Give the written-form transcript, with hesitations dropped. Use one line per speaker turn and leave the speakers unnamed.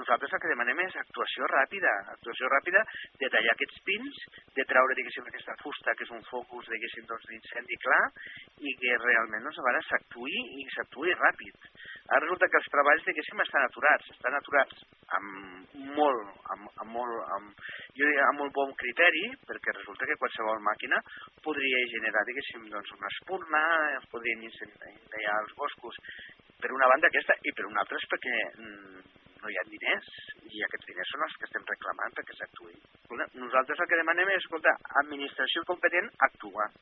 nosaltres el que demanem és actuació ràpida de tallar aquests pins, de treure, diguéssim, aquesta fusta, que és un focus, diguéssim, d'incendi clar, i que realment s'actuï ràpid. Ara resulta que els treballs, diguéssim, estan aturats amb molt bon criteri, perquè resulta que qualsevol màquina podria generar, diguéssim, una espurna, es podrien incendiar els boscos, per una banda aquesta, i per una altra és perquè no hi ha diners, i aquests diners són els que estem reclamant perquè s'actuï. Nosaltres el que demanem és, escolta, administració competent, actua.